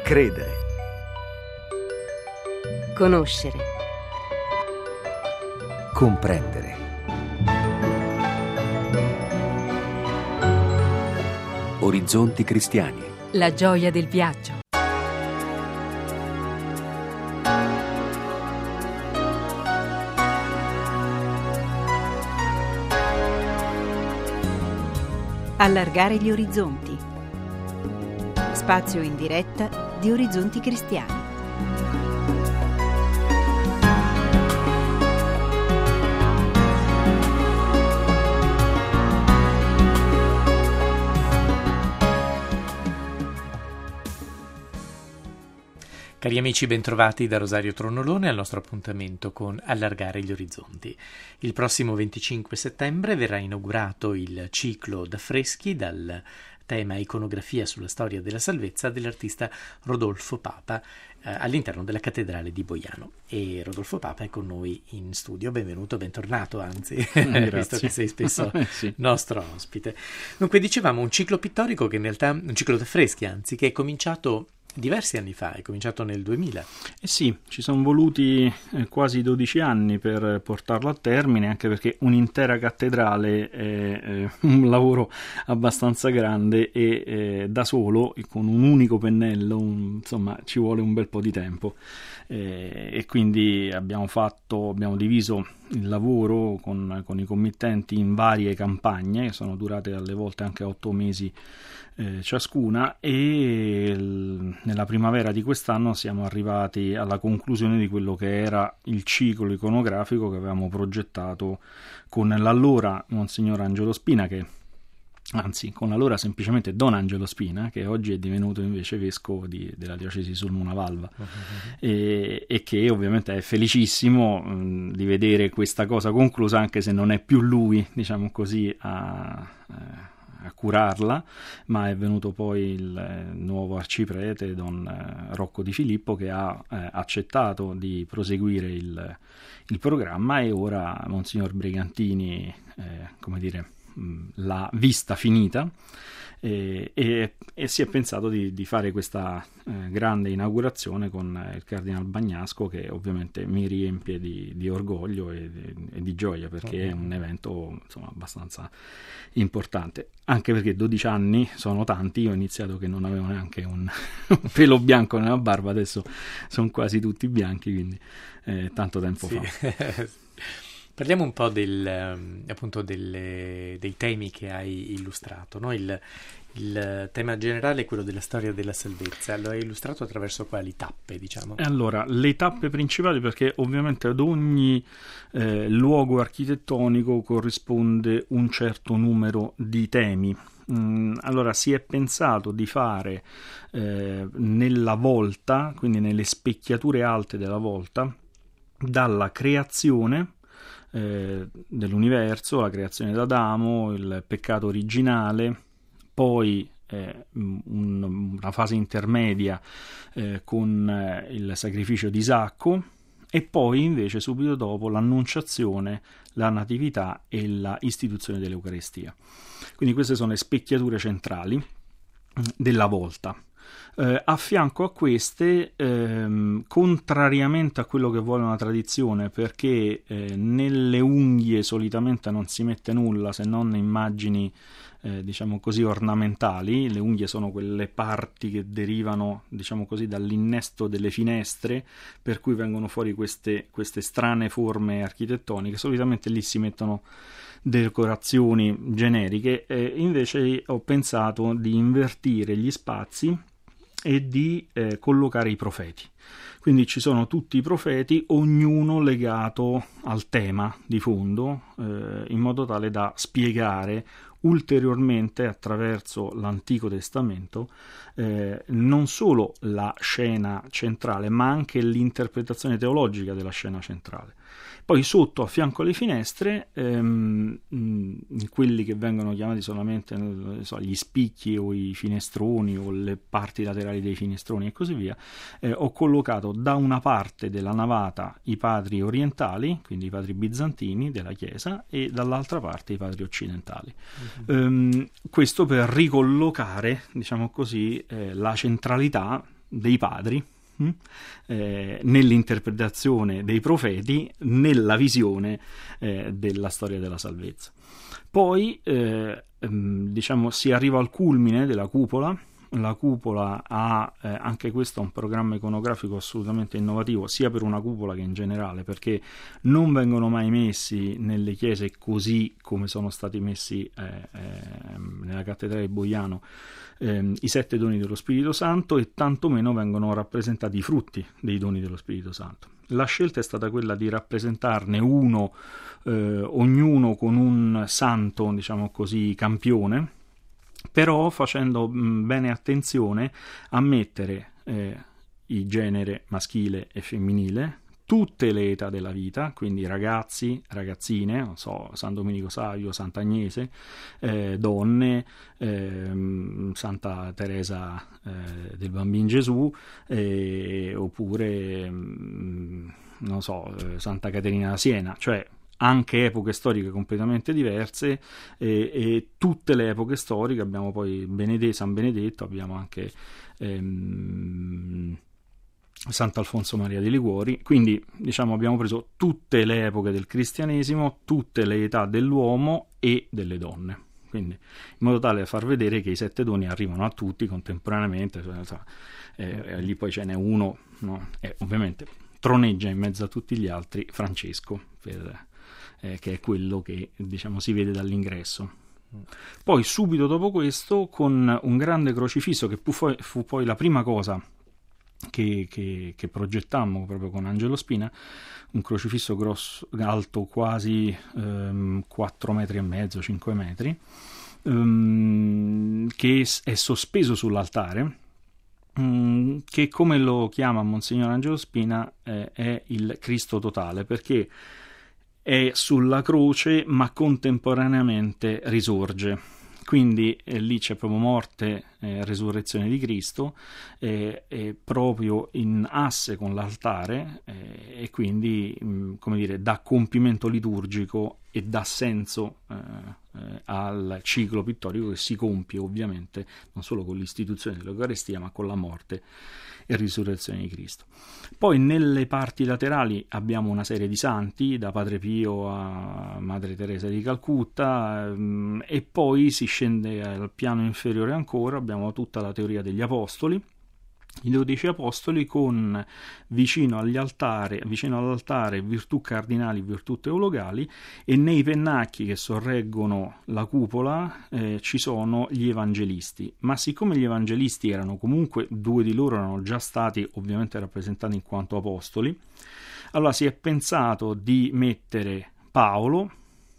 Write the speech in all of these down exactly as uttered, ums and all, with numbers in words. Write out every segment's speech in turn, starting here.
Credere. Conoscere. Comprendere. Orizzonti cristiani. La gioia del viaggio. Allargare gli orizzonti. Spazio in diretta di Orizzonti Cristiani. Cari amici, bentrovati da Rosario Tronolone al nostro appuntamento con Allargare gli orizzonti. Il prossimo venticinque settembre verrà inaugurato il ciclo d'affreschi dal tema Iconografia sulla storia della salvezza dell'artista Rodolfo Papa eh, all'interno della cattedrale di Boiano. E Rodolfo Papa è con noi in studio. Benvenuto, bentornato anzi, visto che sei spesso sì. nostro ospite. Dunque, dicevamo un ciclo pittorico che in realtà, un ciclo d'affreschi anzi, che è cominciato diversi anni fa, è cominciato nel duemila. Eh sì, ci sono voluti eh, quasi dodici anni per portarlo a termine, anche perché un'intera cattedrale è eh, un lavoro abbastanza grande e eh, da solo, con un unico pennello, un, insomma, ci vuole un bel po' di tempo. Eh, e quindi abbiamo fatto, abbiamo diviso il lavoro con, con i committenti in varie campagne, che sono durate alle volte anche otto mesi eh, ciascuna, e l- nella primavera di quest'anno siamo arrivati alla conclusione di quello che era il ciclo iconografico che avevamo progettato con l'allora Monsignor Angelo Spina, che anzi con l'allora semplicemente Don Angelo Spina, che oggi è divenuto invece vescovo di, della diocesi Sulmona-Valva, uh-huh. e, e che ovviamente è felicissimo mh, di vedere questa cosa conclusa, anche se non è più lui, diciamo così, a, a curarla, ma è venuto poi il nuovo arciprete Don Rocco Di Filippo, che ha eh, accettato di proseguire il, il programma, e ora Monsignor Brigantini, eh, come dire, la vista finita, e, e, e si è pensato di, di fare questa eh, grande inaugurazione con il Cardinal Bagnasco, che ovviamente mi riempie di, di orgoglio e di, e di gioia, perché è un evento, insomma, abbastanza importante, anche perché dodici anni sono tanti. Io ho iniziato che non avevo neanche un, un pelo bianco nella barba, adesso sono quasi tutti bianchi, quindi eh, tanto tempo sì. fa. Parliamo un po' del, appunto delle, dei temi che hai illustrato, no? Il, il tema generale è quello della storia della salvezza. Lo hai illustrato attraverso quali tappe, diciamo? Allora, le tappe principali, perché ovviamente ad ogni eh, luogo architettonico corrisponde un certo numero di temi. Mm, allora, si è pensato di fare eh, nella volta, quindi nelle specchiature alte della volta, dalla creazione Eh, dell'universo, la creazione d'Adamo, il peccato originale, poi eh, un, una fase intermedia eh, con eh, il sacrificio di Isacco, e poi invece subito dopo l'annunciazione, la natività e la istituzione dell'Eucaristia. Quindi queste sono le specchiature centrali della volta. Eh, a fianco a queste, ehm, contrariamente a quello che vuole una tradizione, perché eh, nelle unghie solitamente non si mette nulla se non immagini eh, diciamo così ornamentali. Le unghie sono quelle parti che derivano, diciamo così, dall'innesto delle finestre, per cui vengono fuori queste, queste strane forme architettoniche. Solitamente lì si mettono decorazioni generiche, eh, invece ho pensato di invertire gli spazi e di eh, collocare i profeti. Quindi ci sono tutti i profeti, ognuno legato al tema di fondo, eh, in modo tale da spiegare ulteriormente attraverso l'Antico Testamento eh, non solo la scena centrale, ma anche l'interpretazione teologica della scena centrale. Poi sotto, a fianco alle finestre, ehm, in quelli che vengono chiamati solamente non so, gli spicchi o i finestroni o le parti laterali dei finestroni e così via, eh, ho collocato da una parte della navata i padri orientali, quindi i padri bizantini della Chiesa, e dall'altra parte i padri occidentali. Uh-huh. Ehm, questo per ricollocare, diciamo così, eh, la centralità dei padri, mh? Eh, nell'interpretazione dei profeti, nella visione eh, della storia della salvezza. Poi eh, ehm, diciamo si arriva al culmine della cupola. La cupola ha eh, anche questo un programma iconografico assolutamente innovativo, sia per una cupola che in generale, perché non vengono mai messi nelle chiese così come sono stati messi eh, eh, nella cattedrale di Boiano eh, i sette doni dello Spirito Santo, e tantomeno vengono rappresentati i frutti dei doni dello Spirito Santo. La scelta è stata quella di rappresentarne uno, eh, ognuno con un santo, diciamo così, campione, però facendo mh, bene attenzione a mettere eh, il genere maschile e femminile, tutte le età della vita, quindi ragazzi, ragazzine, non so, San Domenico Savio, Sant'Agnese, eh, donne, eh, Santa Teresa eh, del Bambino Gesù, eh, oppure, mh, non so, eh, Santa Caterina da Siena, cioè anche epoche storiche completamente diverse, e, e tutte le epoche storiche. Abbiamo poi Benedetto, San Benedetto, abbiamo anche ehm, Sant'Alfonso Maria di Liguori, quindi diciamo abbiamo preso tutte le epoche del cristianesimo, tutte le età dell'uomo e delle donne, quindi in modo tale da far vedere che i sette doni arrivano a tutti contemporaneamente, cioè, eh, lì poi ce n'è uno, no? E ovviamente troneggia in mezzo a tutti gli altri Francesco, per, eh, che è quello che diciamo si vede dall'ingresso. Poi subito dopo questo, con un grande crocifisso, che fu, fu poi la prima cosa che, che, che progettammo proprio con Angelo Spina, un crocifisso grosso, alto quasi ehm, quattro metri e mezzo, cinque metri, ehm, che è sospeso sull'altare, ehm, che, come lo chiama Monsignor Angelo Spina, eh, è il Cristo totale, perché è sulla croce ma contemporaneamente risorge. Quindi eh, lì c'è proprio morte e eh, resurrezione di Cristo, eh, eh, proprio in asse con l'altare, eh, e quindi mh, come dire, dà compimento liturgico e dà senso eh, eh, al ciclo pittorico che si compie ovviamente non solo con l'istituzione dell'Eucaristia ma con la morte e risurrezione di Cristo. Poi nelle parti laterali abbiamo una serie di santi, da Padre Pio a Madre Teresa di Calcutta, ehm, e poi si scende al piano inferiore ancora, abbiamo tutta la teoria degli apostoli, i dodici apostoli, con vicino agli altari, vicino all'altare virtù cardinali, virtù teologali, e nei pennacchi che sorreggono la cupola eh, ci sono gli evangelisti. Ma siccome gli evangelisti erano comunque, due di loro erano già stati ovviamente rappresentati in quanto apostoli, allora si è pensato di mettere Paolo,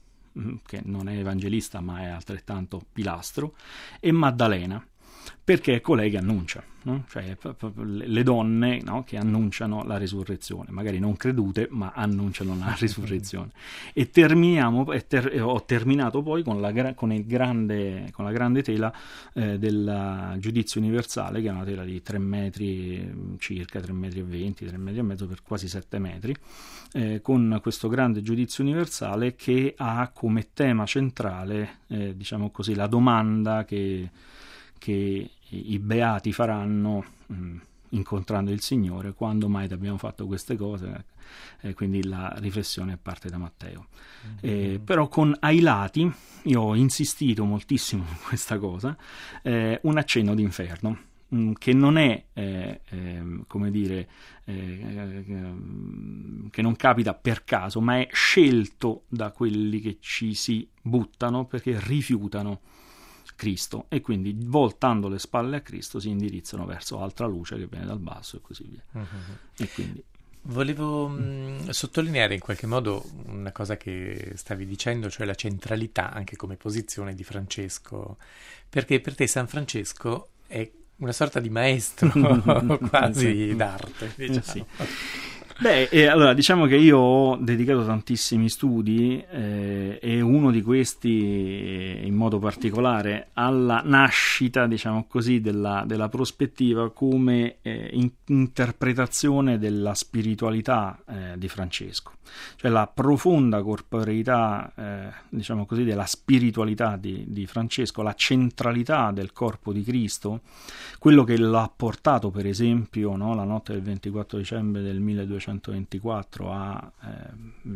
che non è evangelista ma è altrettanto pilastro, e Maddalena, perché è colei che annuncia, no? Cioè le donne, no? Che annunciano la risurrezione, magari non credute ma annunciano la risurrezione. E terminiamo, e ter, ho terminato poi con la, con il grande, con la grande tela eh, del giudizio universale, che è una tela di tre metri circa, tre metri e venti, tre metri e mezzo per quasi sette metri, eh, con questo grande giudizio universale che ha come tema centrale, eh, diciamo così, la domanda che che i beati faranno mh, incontrando il Signore: quando mai ti abbiamo fatto queste cose? Eh, quindi la riflessione parte da Matteo. Mm-hmm. Eh, però con ai lati, io ho insistito moltissimo in questa cosa, eh, un accenno d'inferno, mh, che non è, eh, eh, come dire, eh, eh, che non capita per caso, ma è scelto da quelli che ci si buttano perché rifiutano Cristo, e quindi voltando le spalle a Cristo si indirizzano verso altra luce che viene dal basso e così via. Uh-huh. E quindi volevo mh, sottolineare in qualche modo una cosa che stavi dicendo, cioè la centralità anche come posizione di Francesco, perché per te San Francesco è una sorta di maestro quasi d'arte, diciamo. Sì. Beh, eh, allora diciamo che io ho dedicato tantissimi studi eh, e uno di questi eh, in modo particolare alla nascita, diciamo così, della, della prospettiva come eh, in, interpretazione della spiritualità eh, di Francesco, cioè la profonda corporeità, eh, diciamo così, della spiritualità di, di Francesco, la centralità del corpo di Cristo, quello che l'ha portato per esempio, no, la notte del ventiquattro dicembre del milleduecentoventiquattro a eh,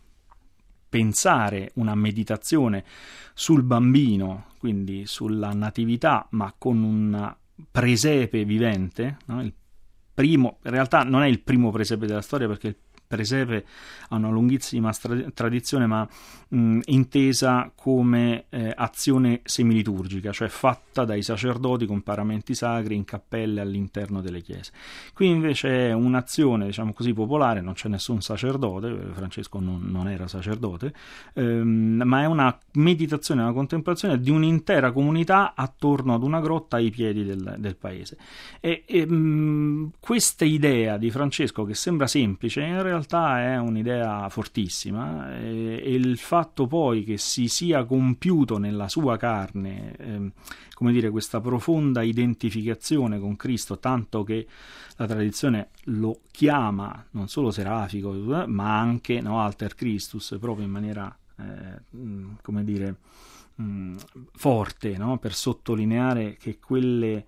pensare una meditazione sul bambino, quindi sulla natività, ma con un presepe vivente, no? Il primo, in realtà non è il primo presepe della storia, perché il presepe ha una lunghissima stra- tradizione, ma mh, intesa come eh, azione semiliturgica, cioè fatta dai sacerdoti con paramenti sacri in cappelle all'interno delle chiese. Qui invece è un'azione, diciamo così, popolare, non c'è nessun sacerdote, Francesco non, non era sacerdote, ehm, ma è una meditazione, una contemplazione di un'intera comunità attorno ad una grotta ai piedi del, del paese. E, e mh, questa idea di Francesco, che sembra semplice, in realtà è un'idea fortissima, e, e il fatto poi che si sia compiuto nella sua carne, eh, come dire, questa profonda identificazione con Cristo, tanto che la tradizione lo chiama non solo serafico, ma anche, no, alter Christus, proprio in maniera eh, come dire mh, forte, no? Per sottolineare che quelle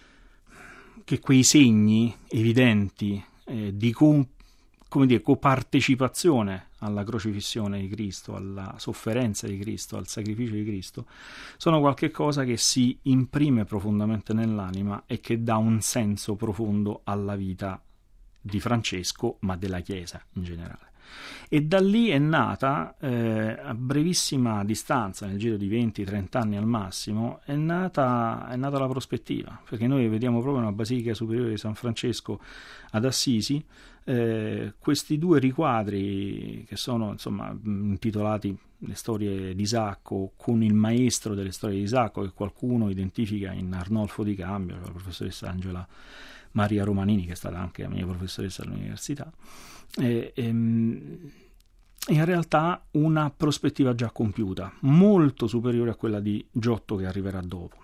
che quei segni evidenti eh, di comp- come dire, copartecipazione alla crocifissione di Cristo, alla sofferenza di Cristo, al sacrificio di Cristo, sono qualche cosa che si imprime profondamente nell'anima e che dà un senso profondo alla vita di Francesco, ma della Chiesa in generale. E da lì è nata, eh, a brevissima distanza, nel giro di venti trenta anni al massimo, è nata, è nata la prospettiva, perché noi vediamo proprio nella Basilica Superiore di San Francesco ad Assisi eh, questi due riquadri che sono, insomma, intitolati Le storie di Isacco, con il maestro delle storie di Isacco, che qualcuno identifica in Arnolfo di Cambio, la professoressa Angela Maria Romanini, che è stata anche la mia professoressa all'università. E, e, in realtà una prospettiva già compiuta, molto superiore a quella di Giotto che arriverà dopo.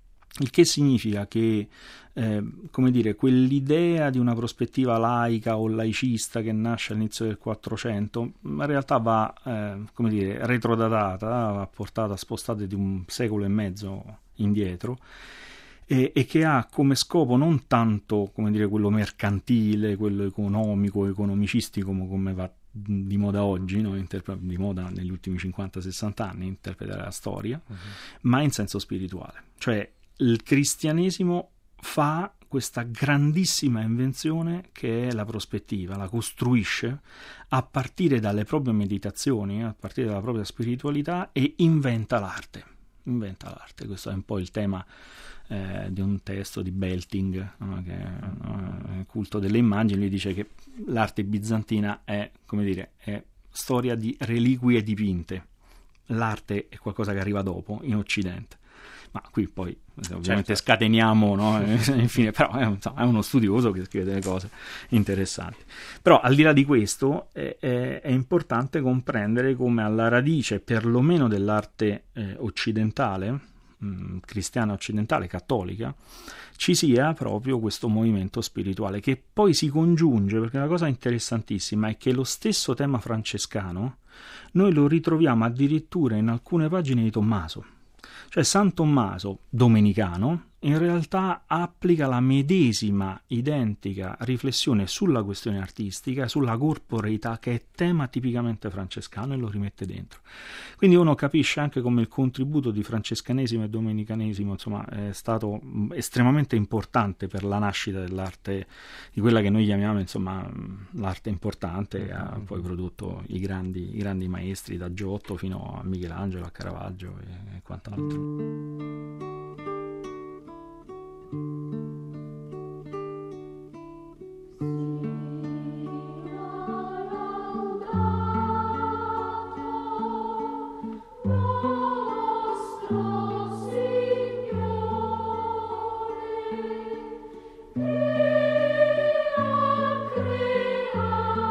Il che significa che, eh, come dire, quell'idea di una prospettiva laica o laicista che nasce all'inizio del Quattrocento, in realtà va, eh, come dire, retrodatata, va portata, spostata di un secolo e mezzo indietro, e, e che ha come scopo non tanto, come dire, quello mercantile, quello economico, economicistico, come va di moda oggi, no? Interpre- di moda negli ultimi cinquanta sessanta anni, interpretare la storia, uh-huh. ma in senso spirituale. Cioè il cristianesimo fa questa grandissima invenzione che è la prospettiva, la costruisce a partire dalle proprie meditazioni, a partire dalla propria spiritualità, e inventa l'arte. Inventa l'arte. Questo è un po' il tema eh, di un testo di Belting, no? Che è no? il culto delle immagini. Lui dice che l'arte bizantina è, come dire, è storia di reliquie dipinte. L'arte è qualcosa che arriva dopo, in Occidente. Ma qui poi ovviamente certo. scateniamo, no? Infine, però è, insomma, è uno studioso che scrive delle cose interessanti. Però al di là di questo è, è, è importante comprendere come alla radice perlomeno dell'arte eh, occidentale, mh, cristiana occidentale, cattolica, ci sia proprio questo movimento spirituale che poi si congiunge, perché una cosa interessantissima è che lo stesso tema francescano noi lo ritroviamo addirittura in alcune pagine di Tommaso. Cioè San Tommaso, domenicano, in realtà applica la medesima identica riflessione sulla questione artistica, sulla corporeità, che è tema tipicamente francescano, e lo rimette dentro. Quindi uno capisce anche come il contributo di francescanesimo e domenicanesimo, insomma, è stato estremamente importante per la nascita dell'arte, di quella che noi chiamiamo, insomma, l'arte importante, che ha poi prodotto i grandi, i grandi maestri, da Giotto fino a Michelangelo, a Caravaggio e quant'altro. Creator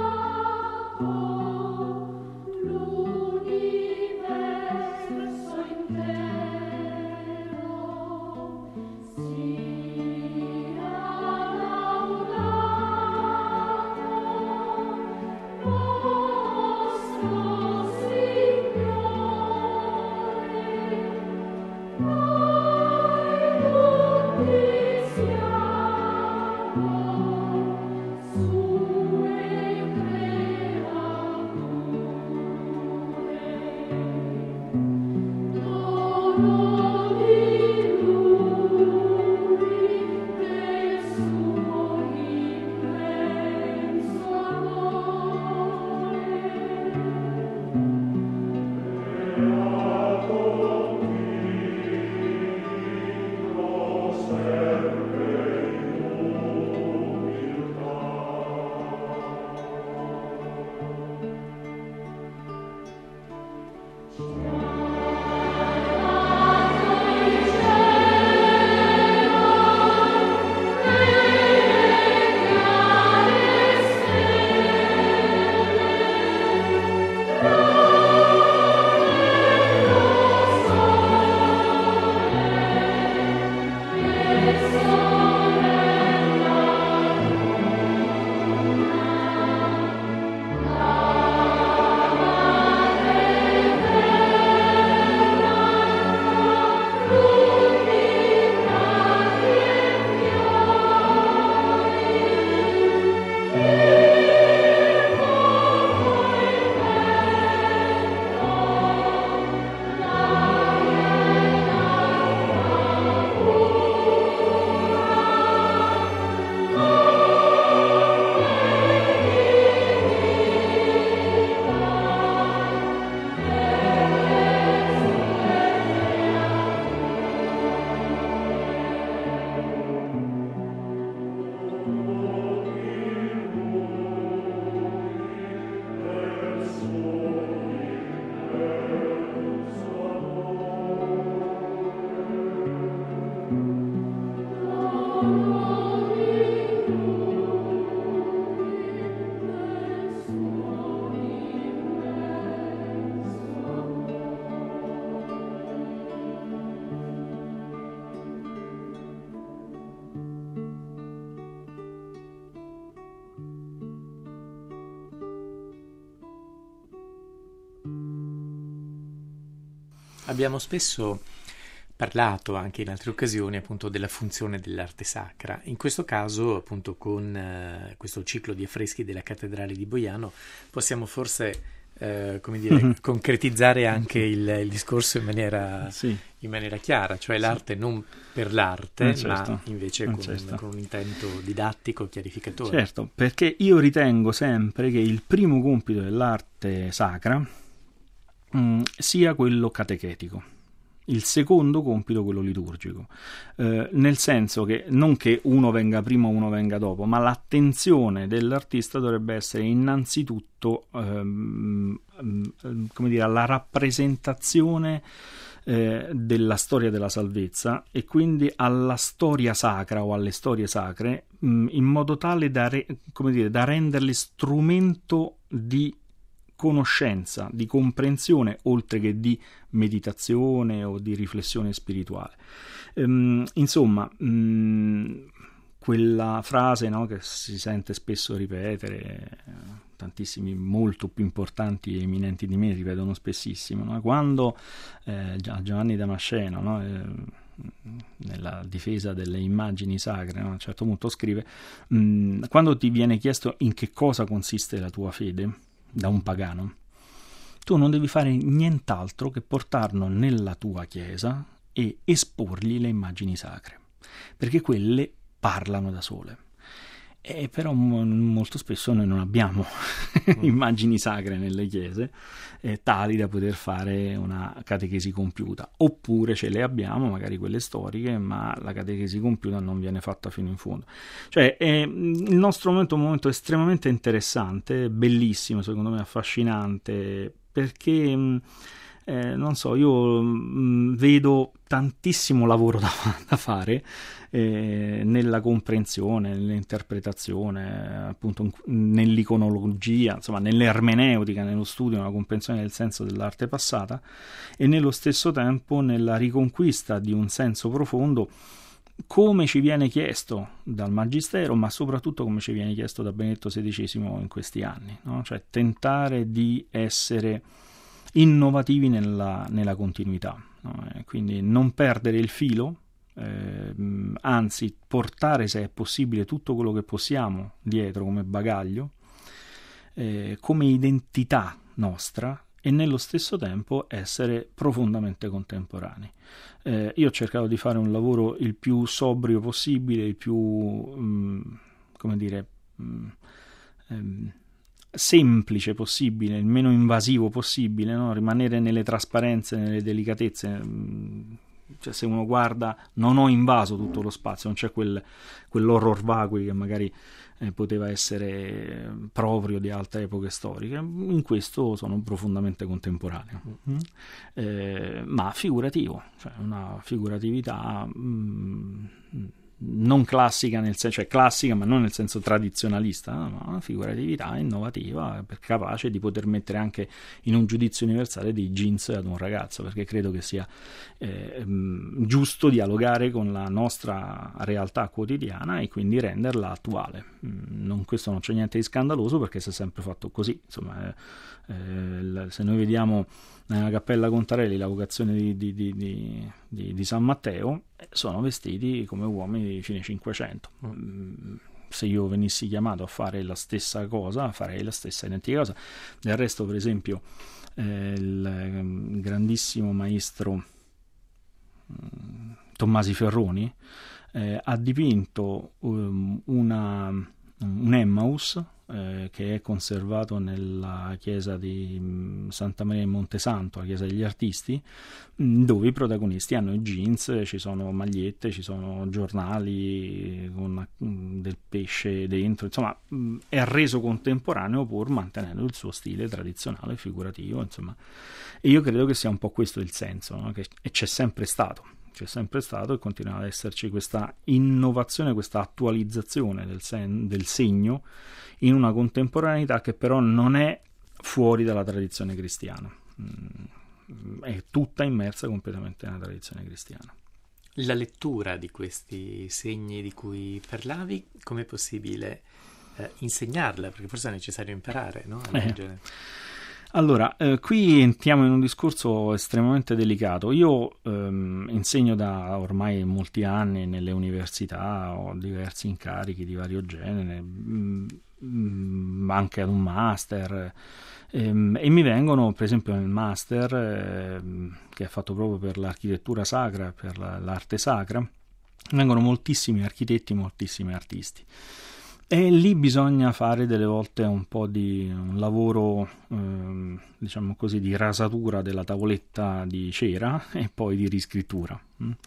Abbiamo spesso parlato anche in altre occasioni appunto della funzione dell'arte sacra. In questo caso, appunto, con eh, questo ciclo di affreschi della cattedrale di Boiano possiamo forse eh, come dire, mm-hmm. concretizzare anche il, il discorso in maniera, sì. in maniera chiara, cioè l'arte sì. non per l'arte, eh, certo. ma invece eh, con, certo. con un intento didattico, chiarificatore. Certo, perché io ritengo sempre che il primo compito dell'arte sacra mh, sia quello catechetico. Il secondo compito quello liturgico, eh, nel senso che non che uno venga prima o uno venga dopo, ma l'attenzione dell'artista dovrebbe essere innanzitutto ehm, come dire, alla rappresentazione eh, della storia della salvezza e quindi alla storia sacra o alle storie sacre, mh, in modo tale da, re, come dire, da renderle strumento di conoscenza, di comprensione, oltre che di meditazione o di riflessione spirituale. Ehm, insomma, mh, quella frase, no, che si sente spesso ripetere, tantissimi molto più importanti e eminenti di me ripetono spessissimo, no? Quando eh, Giovanni Damasceno, no, eh, nella difesa delle immagini sacre, no, a un certo punto scrive: mh, quando ti viene chiesto in che cosa consiste la tua fede da un pagano, tu non devi fare nient'altro che portarlo nella tua chiesa e esporgli le immagini sacre, perché quelle parlano da sole. E però mo- molto spesso noi non abbiamo mm. immagini sacre nelle chiese eh, tali da poter fare una catechesi compiuta, oppure ce le abbiamo, magari quelle storiche, ma la catechesi compiuta non viene fatta fino in fondo. Cioè è, il nostro momento è un momento estremamente interessante, bellissimo, secondo me affascinante, perché eh, non so, io mh, vedo tantissimo lavoro da, da fare eh, nella comprensione, nell'interpretazione, appunto nell'iconologia, insomma nell'ermeneutica, nello studio, nella comprensione del senso dell'arte passata, e nello stesso tempo nella riconquista di un senso profondo, come ci viene chiesto dal Magistero, ma soprattutto come ci viene chiesto da Benedetto sedicesimo in questi anni, no? Cioè tentare di essere innovativi nella, nella continuità, no? Quindi non perdere il filo, eh, anzi portare, se è possibile, tutto quello che possiamo dietro come bagaglio, eh, come identità nostra, e nello stesso tempo essere profondamente contemporanei. Eh, io ho cercato di fare un lavoro il più sobrio possibile, il più, mh, come dire, mh, ehm, semplice possibile, il meno invasivo possibile, no? Rimanere nelle trasparenze, nelle delicatezze, mh, cioè se uno guarda, non ho invaso tutto lo spazio, non c'è quel, quell'horror vacui che magari eh, poteva essere proprio di altre epoche storiche. In questo sono profondamente contemporaneo, mm. eh, ma figurativo, cioè una figuratività mm, non classica nel senso, cioè classica ma non nel senso tradizionalista, ma una figuratività innovativa, capace di poter mettere anche in un giudizio universale dei jeans ad un ragazzo, perché credo che sia eh, giusto dialogare con la nostra realtà quotidiana e quindi renderla attuale. Non, questo non c'è niente di scandaloso, perché si è sempre fatto così, insomma. Eh, se noi vediamo nella Cappella Contarelli la vocazione di, di, di, di, di, di San Matteo, sono vestiti come uomini di fine Cinquecento. Se io venissi chiamato a fare la stessa cosa, farei la stessa identica cosa. Del resto, per esempio, eh, il grandissimo maestro eh, Tommasi Ferroni eh, ha dipinto um, una, un Emmaus Eh, che è conservato nella chiesa di mh, Santa Maria in Montesanto, la chiesa degli artisti, mh, dove i protagonisti hanno i jeans, ci sono magliette, ci sono giornali con mh, del pesce dentro, insomma mh, è reso contemporaneo pur mantenendo il suo stile tradizionale figurativo, insomma. E io credo che sia un po' questo il senso, no? Che, e c'è sempre stato c'è sempre stato e continua ad esserci questa innovazione, questa attualizzazione del, sen- del segno in una contemporaneità che però non è fuori dalla tradizione cristiana, mm, è tutta immersa completamente nella tradizione cristiana. La lettura di questi segni di cui parlavi, com'è possibile eh, insegnarla? Perché forse è necessario imparare, no? A leggere. Eh. Allora, eh, qui entriamo in un discorso estremamente delicato. Io ehm, insegno da ormai molti anni nelle università, ho diversi incarichi di vario genere, mh, mh, anche ad un master, ehm, e mi vengono, per esempio nel master, ehm, che è fatto proprio per l'architettura sacra, per la, l'arte sacra, vengono moltissimi architetti, moltissimi artisti. E lì bisogna fare delle volte un po' di un lavoro, ehm, diciamo così, di rasatura della tavoletta di cera e poi di riscrittura.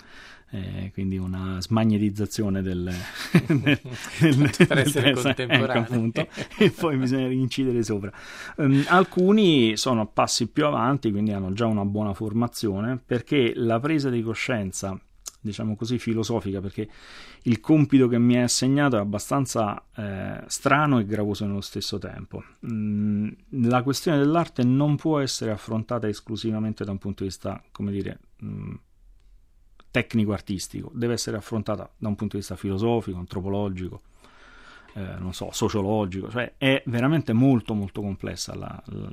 Eh, quindi una smagnetizzazione del, del, del, per essere del contemporaneo, ecco, appunto, e poi bisogna incidere sopra. Um, alcuni sono passi più avanti, quindi hanno già una buona formazione, perché la presa di coscienza, diciamo così, filosofica, perché il compito che mi è assegnato è abbastanza eh, strano e gravoso nello stesso tempo. Mm, la questione dell'arte non può essere affrontata esclusivamente da un punto di vista, come dire, mm, tecnico-artistico, deve essere affrontata da un punto di vista filosofico, antropologico, eh, non so, sociologico, cioè è veramente molto molto complessa la, la,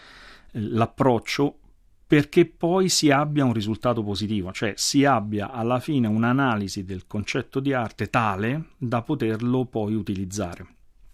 l'approccio, perché poi si abbia un risultato positivo, cioè si abbia alla fine un'analisi del concetto di arte tale da poterlo poi utilizzare.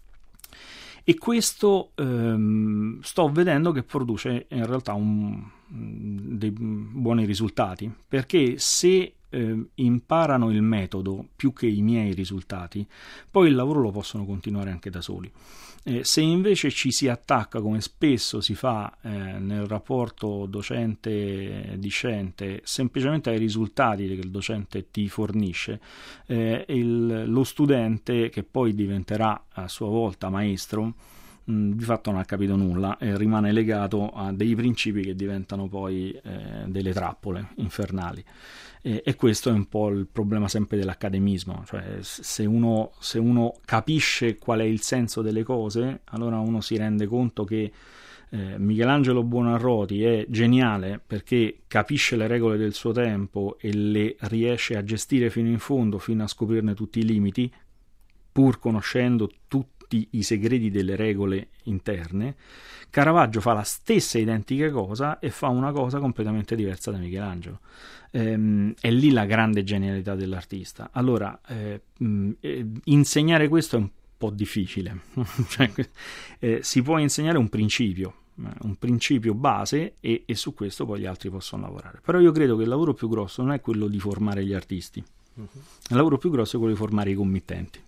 E questo ehm, sto vedendo che produce in realtà un, dei buoni risultati, perché se eh, imparano il metodo più che i miei risultati, poi il lavoro lo possono continuare anche da soli. Eh, se invece ci si attacca, come spesso si fa eh, nel rapporto docente-discente, semplicemente ai risultati che il docente ti fornisce, eh, il, lo studente, che poi diventerà a sua volta maestro, mh, di fatto non ha capito nulla e rimane legato a dei principi che diventano poi eh, delle trappole infernali. E, e questo è un po' il problema sempre dell'accademismo, cioè se uno, se uno capisce qual è il senso delle cose, allora uno si rende conto che eh, Michelangelo Buonarroti è geniale perché capisce le regole del suo tempo e le riesce a gestire fino in fondo, fino a scoprirne tutti i limiti, pur conoscendo tutti i segreti delle regole interne. Caravaggio fa la stessa identica cosa e fa una cosa completamente diversa da Michelangelo. Ehm, è lì la grande genialità dell'artista. Allora, eh, mh, eh, insegnare questo è un po' difficile. Cioè, eh, si può insegnare un principio, un principio base, e, e su questo poi gli altri possono lavorare. Però io credo che il lavoro più grosso non è quello di formare gli artisti. Uh-huh. Il lavoro più grosso è quello di formare i committenti.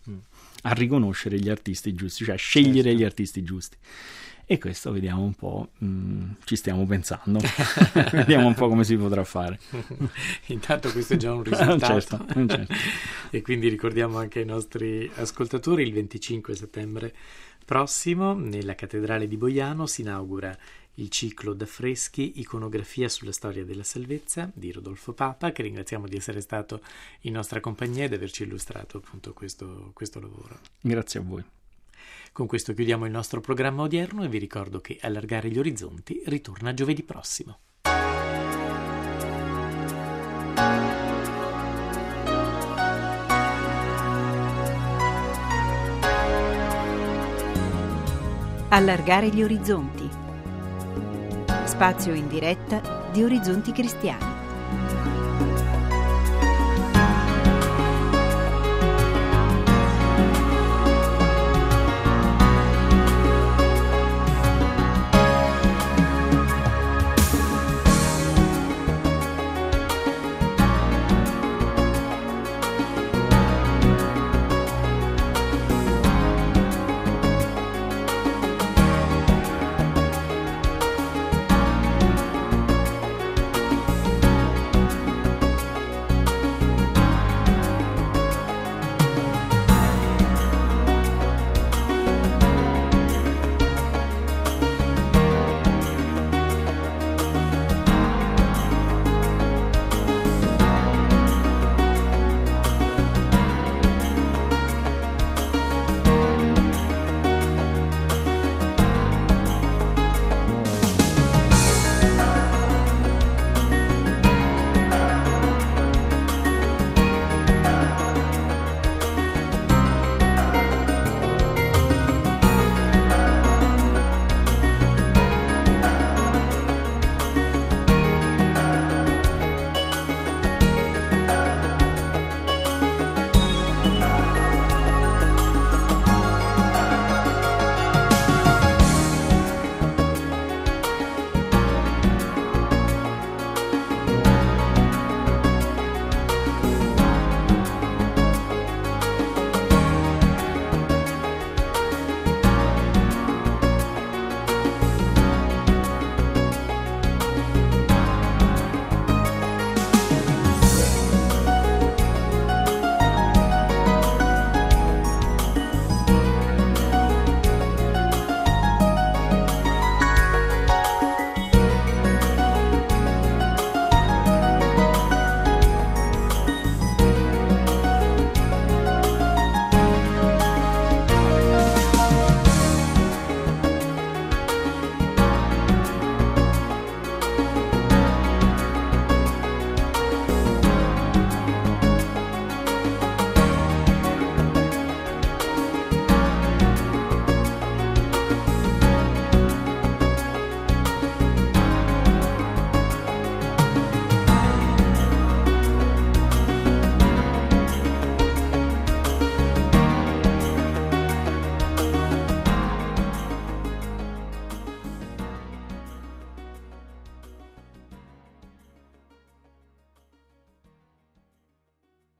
a riconoscere gli artisti giusti, cioè a scegliere certo. gli artisti giusti. E questo vediamo un po', mh, ci stiamo pensando, vediamo un po' come si potrà fare. Intanto questo è già un risultato. certo, certo. E quindi ricordiamo anche ai nostri ascoltatori, il venticinque settembre prossimo nella Cattedrale di Boiano si inaugura il ciclo d'affreschi Iconografia sulla storia della salvezza di Rodolfo Papa, che ringraziamo di essere stato in nostra compagnia e di averci illustrato appunto questo, questo lavoro. Grazie a voi. Con questo chiudiamo il nostro programma odierno e vi ricordo che Allargare gli orizzonti ritorna giovedì prossimo. Allargare gli orizzonti. Spazio in diretta di Orizzonti Cristiani.